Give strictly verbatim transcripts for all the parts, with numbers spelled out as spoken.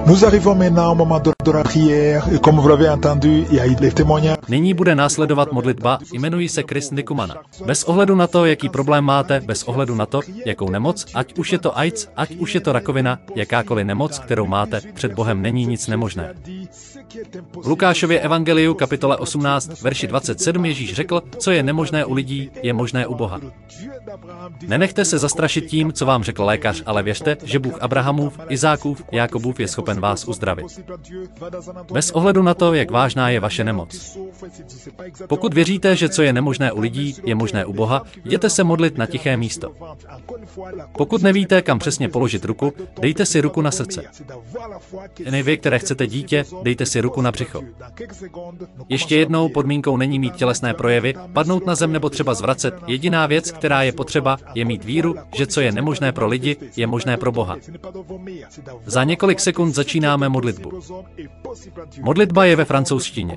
Nous arrivons maintenant au moment de, de la prière et comme vous l'avez entendu, il y a eu les témoignages. Nyní bude následovat modlitba, jmenuji se Chris Nikumana. Bez ohledu na to, jaký problém máte, bez ohledu na to, jakou nemoc, ať už je to AIDS, ať už je to rakovina, jakákoliv nemoc, kterou máte, před Bohem není nic nemožné. V Lukášově evangeliu kapitole osmnáct, verši dvacet sedm Ježíš řekl, co je nemožné u lidí, je možné u Boha. Nenechte se zastrašit tím, co vám řekl lékař, ale věřte, že Bůh Abrahamův, Izákův, Jákobův je schopen vás uzdravit. Bez ohledu na to, jak vážná je vaše nemoc. Pokud věříte, že co je nemožné u lidí, je možné u Boha, jděte se modlit na tiché místo. Pokud nevíte, kam přesně položit ruku, dejte si ruku na srdce. Jen vy, které chcete dítě, dejte si ruku na břicho. Ještě jednou podmínkou není mít tělesné projevy, padnout na zem nebo třeba zvracet. Jediná věc, která je potřeba, je mít víru, že co je nemožné pro lidi, je možné pro Boha. Za několik sekund začínáme modlitbu. Modlitba je ve francouzštině.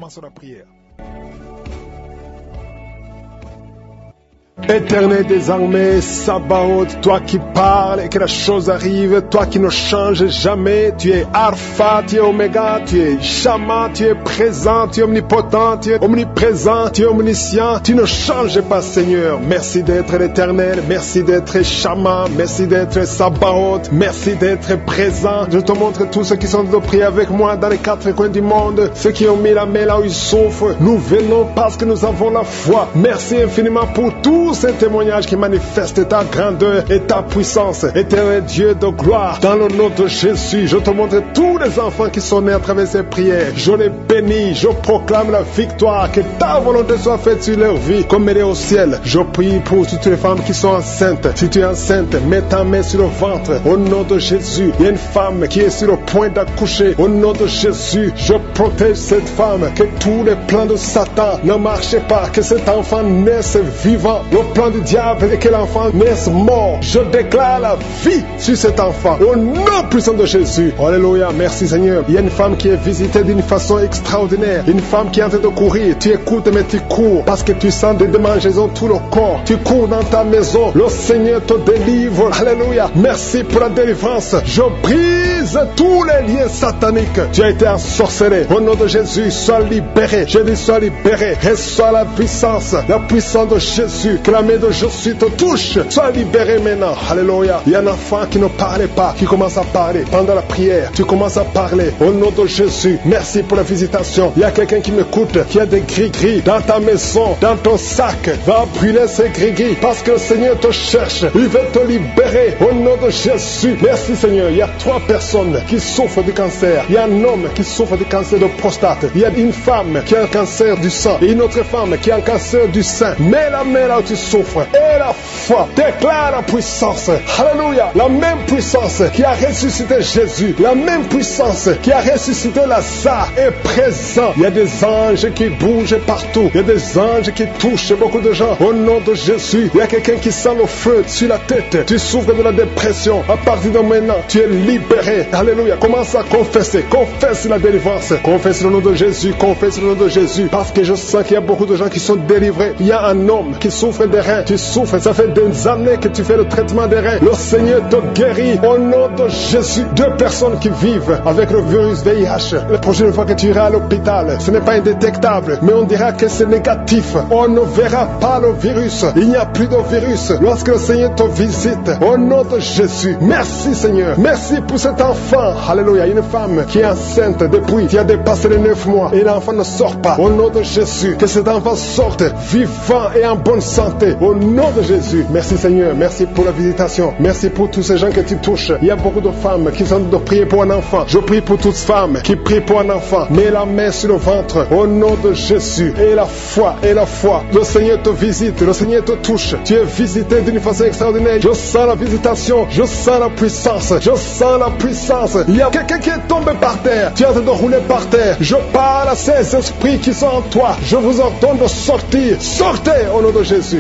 Éternel des armées, Sabaoth, toi qui parles et que la chose arrive, toi qui ne changes jamais, tu es Alpha, tu es Oméga, tu es Shama, tu es présent, tu es omnipotent, tu es omniprésent, tu es omniscient, tu ne changes pas Seigneur. Merci d'être l'Éternel, merci d'être Shama, merci d'être Sabaoth, merci d'être présent. Je te montre tous ceux qui sont de prier avec moi dans les quatre coins du monde, ceux qui ont mis la main là où ils souffrent. Nous venons parce que nous avons la foi. Merci infiniment pour tout ces témoignages qui manifestent ta grandeur et ta puissance. Éternel Dieu de gloire, dans le nom de Jésus, je te montre tous les enfants qui sont nés à travers ces prières. Je les bénis, je proclame la victoire, que ta volonté soit faite sur leur vie comme elle est au ciel. Je prie pour toutes les femmes qui sont enceintes. Si tu es enceinte, mets ta main sur le ventre. Au nom de Jésus, il y a une femme qui est sur le point d'accoucher. Au nom de Jésus, je protège cette femme, que tous les plans de Satan ne marchent pas, que cet enfant naisse vivant. Le plan du diable est que l'enfant naisse mort. Je déclare la vie sur cet enfant au nom puissant de Jésus. Alléluia, merci Seigneur. Il y a une femme qui est visitée d'une façon extraordinaire. Une femme qui est en train de courir. Tu écoutes mais tu cours parce que tu sens des démangeaisons tout le corps. Tu cours dans ta maison. Le Seigneur te délivre. Alléluia. Merci pour la délivrance. Je brise tous les liens sataniques. Tu as été ensorcelé. Au nom de Jésus, sois libéré. Je dis sois libéré. Reçois la puissance. La puissance de Jésus. Que la main de Jésus te touche. Sois libéré maintenant. Alléluia. Il y a un enfant qui ne parlait pas, qui commence à parler. Pendant la prière, tu commences à parler. Au nom de Jésus, merci pour la visitation. Il y a quelqu'un qui m'écoute, qui a des gris-gris dans ta maison, dans ton sac. Va brûler ces gris-gris parce que le Seigneur te cherche. Il veut te libérer. Au nom de Jésus. Merci Seigneur. Il y a trois personnes qui souffrent du cancer. Il y a un homme qui souffre du cancer de prostate. Il y a une femme qui a un cancer du sang. Et une autre femme qui a un cancer du sein. Mets la main là où tu souffres. Et la foi déclare la puissance. Alléluia. La même puissance qui a ressuscité Jésus. La même puissance qui a ressuscité Lazare est présent. Il y a des anges qui bougent partout. Il y a des anges qui touchent beaucoup de gens. Au nom de Jésus, il y a quelqu'un qui sent le feu sur la tête. Tu souffres de la dépression. À partir de maintenant, tu es libéré. Alléluia. Commence à confesser. Confesse la délivrance. Confesse le nom de Jésus. Confesse le nom de Jésus. Parce que je sens qu'il y a beaucoup de gens qui sont délivrés. Il y a un homme qui souffre des reins. Tu souffres. Ça fait des années que tu fais le traitement des reins. Le Seigneur te guérit. Au nom de Jésus. Deux personnes qui vivent avec le virus V I H. La prochaine fois que tu iras à l'hôpital, ce n'est pas indétectable, mais on dira que c'est négatif. On ne verra pas le virus. Il n'y a plus de virus lorsque le Seigneur te visite. Au nom de Jésus. Merci Seigneur. Merci pour cet enfant. Alléluia. Une femme qui est enceinte depuis qui a dépassé les neuf mois et l'enfant ne sort pas. Au nom de Jésus. Que cet enfant sorte vivant et en bonne santé. Au nom de Jésus. Merci Seigneur. Merci pour la visitation. Merci pour tous ces gens que tu touches. Il y a beaucoup de femmes qui sont de prier pour un enfant. Je prie pour toutes femmes qui prient pour un enfant. Mets la main sur le ventre. Au nom de Jésus. Et la foi. Et la foi. Le Seigneur te visite. Le Seigneur te touche. Tu es visité d'une façon extraordinaire. Je sens la visitation. Je sens la puissance. Je sens la puissance. Il y a quelqu'un qui est tombé par terre. Tu es en train de rouler par terre. Je parle à ces esprits qui sont en toi. Je vous ordonne de sortir. Sortez au nom de Jésus.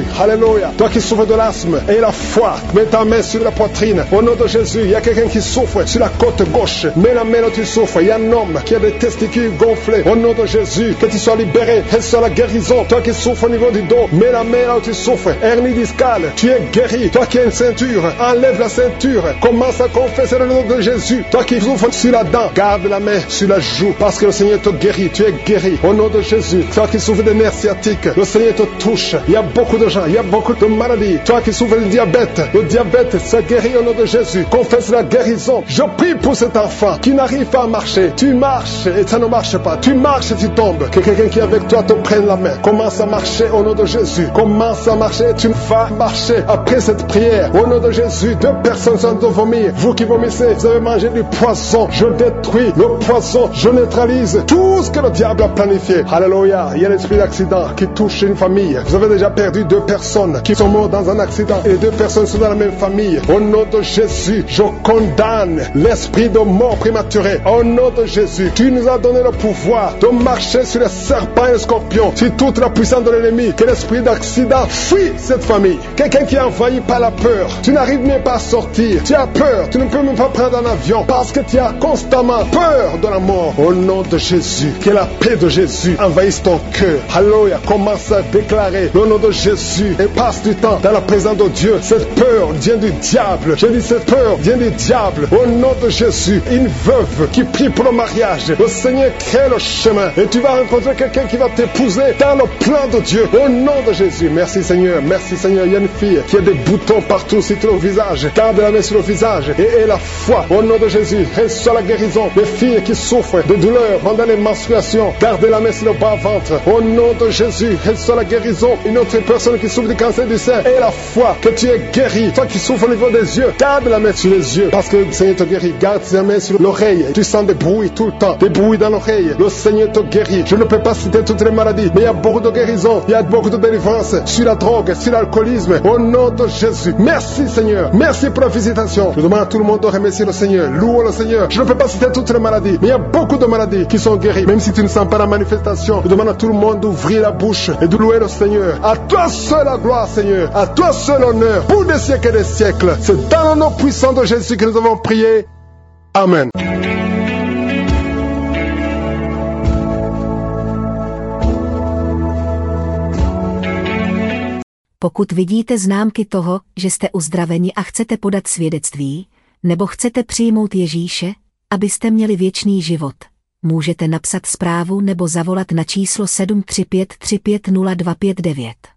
Alléluia. Toi qui souffres de l'asthme et la foi, mets ta main sur la poitrine. Au nom de Jésus, il y a quelqu'un qui souffre sur la côte gauche. Mets la main là où tu souffres. Il y a un homme qui a des testicules gonflés. Au nom de Jésus, que tu sois libéré. Reçois la guérison. Toi qui souffres au niveau du dos, mets la main là où tu souffres. Hernie discale, tu es guéri. Toi qui as une ceinture, enlève la ceinture. Commence à confesser le nom de Jésus. Toi qui souffres sur la dent, garde la main sur la joue parce que le Seigneur te guérit. Tu es guéri. Au nom de Jésus. Toi qui souffres des nerfs sciatiques, le Seigneur te touche. Il y a beaucoup de gens, il y a beaucoup de maladies. Toi qui souffres du diabète, le diabète se guérit au nom de Jésus. Confesse la guérison. Je prie pour cet enfant qui n'arrive pas à marcher. Tu marches et ça ne marche pas. Tu marches et tu tombes. Que quelqu'un qui est avec toi te prenne la main. Commence à marcher au nom de Jésus. Commence à marcher. Tu vas marcher après cette prière. Au nom de Jésus, deux personnes sont de vomir. Vous qui vomissez, vous avez mangé du poison. Je détruis le poison. Je neutralise tout ce que le diable a planifié. Alléluia. Il y a l'esprit d'accident qui touche une famille. Vous avez déjà perdu deux personnes qui sont mortes dans un accident et les deux personnes sont dans la même famille. Au nom de Jésus, je condamne l'esprit de mort prématurée. Au nom de Jésus, tu nous as donné le pouvoir de marcher sur les serpents et les scorpions, sur toute la puissance de l'ennemi. Que l'esprit d'accident fuit cette famille. Quelqu'un qui est envahi par la peur. Tu n'arrives même pas à sortir. Tu as peur. Tu ne peux même pas prendre un avion parce que tu as constamment peur de la mort. Au nom de Jésus, que la paix de Jésus envahisse ton cœur. Alléluia. Commence à déclarer le nom de Jésus et passe du temps dans la présence de Dieu. Cette peur vient du diable. Je dis cette peur vient du diable. Au nom de Jésus, une veuve qui prie pour le mariage. Le Seigneur crée le chemin et tu vas rencontrer quelqu'un qui va t'épouser dans le plan de Dieu. Au nom de Jésus. Merci Seigneur. Merci Seigneur. Il y a une fille qui a des boutons partout sur le visage. Garde la main sur le visage et aie la foi. Au nom de Jésus, reçois la guérison. Les filles qui souffrent de douleurs pendant les menstruations, gardez la main sur le bas-ventre. Au nom de Jésus, reçois la guérison. Une autre personne qui souffre du cancer du sein, aie la foi que tu es guéri. Toi qui souffres au niveau des yeux, garde la main sur les yeux parce que le Seigneur te guérit. Garde la main sur l'oreille. Tu sens des bruits tout le temps, des bruits dans l'oreille. Le Seigneur te guérit. Je ne peux pas citer toutes les maladies, mais il y a beaucoup de guérison. Il y a beaucoup de délivrance sur la drogue, sur l'alcoolisme. Au nom de Jésus. Merci Seigneur. Merci pour la visitation. Je demande à tout le monde de remercier le Seigneur. Louons le Seigneur. Je ne peux pas citer toutes les maladies, mais il y a beaucoup de maladies qui sont guéries. Même si tu ne sens pas la manifestation, je demande à tout le monde d'ouvrir la bouche et de louer le Seigneur. À toi seul la gloire, Seigneur. À toi seul l'honneur pour des siècles et des siècles. C'est dans le nom puissant de Jésus que nous avons prié. Amen. Pokud vidíte známky toho, že jste uzdraveni a chcete podat svědectví, nebo chcete přijmout Ježíše, abyste měli věčný život, můžete napsat zprávu nebo zavolat na číslo sedm tři pět tři pět nula dva pět devět.